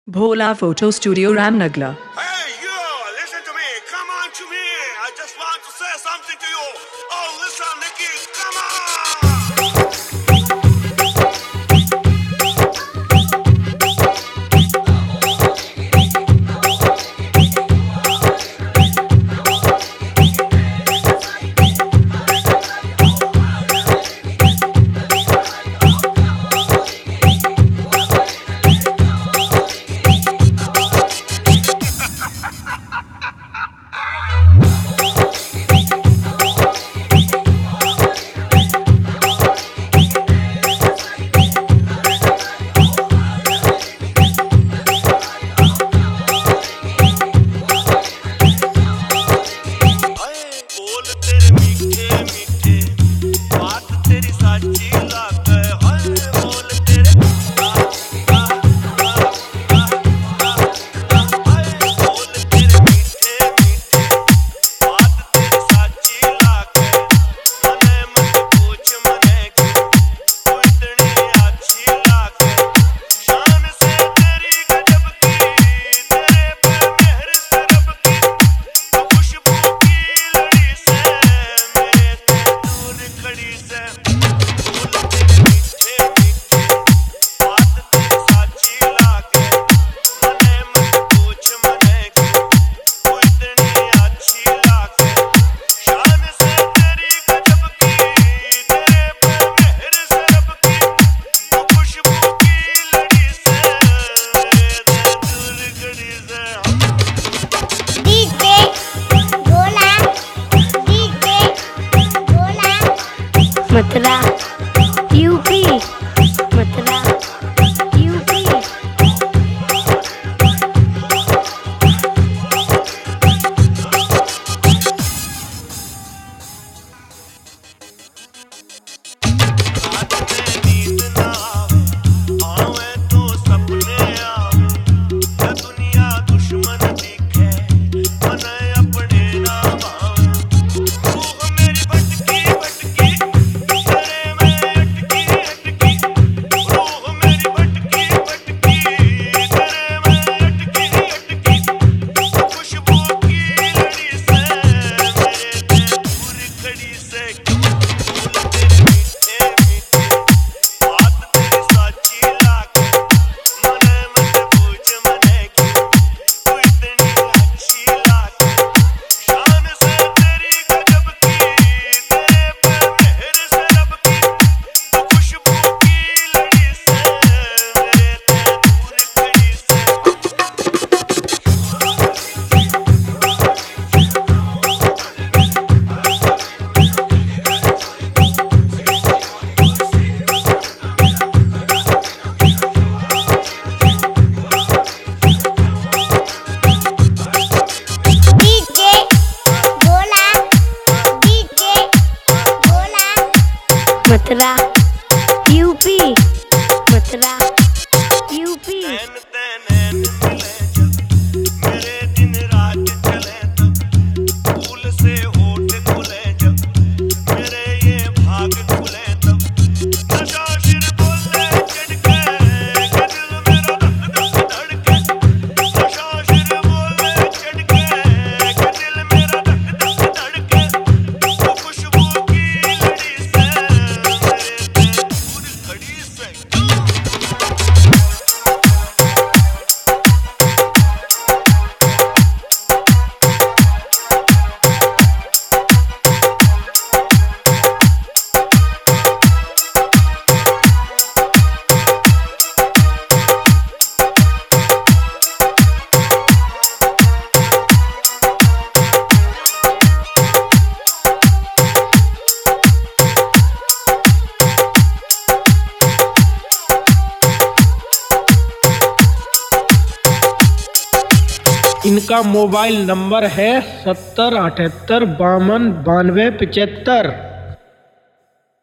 Bhola Photo Studio Ramnagla. Hey, you! Listen to me! Come on to me! I just want to say something to you! Oh, listen, Nicky! Come on! Mathura UP, Mathura UP. Mathura UP, Mathura UP. मेरे दिन रात चले तब फूल से होठ खुले जब मेरे ये भाग खुले तब नशा शिर बोले चढ़ के दिल मेरा धक धक धड़के नशा शिर बोले चढ़ के दिल मेरा धक धक धड़के वो खुशबू की लड़ी से मेरे दूर खड़ी से इनका मोबाइल नंबर है 70 78 52 92 75।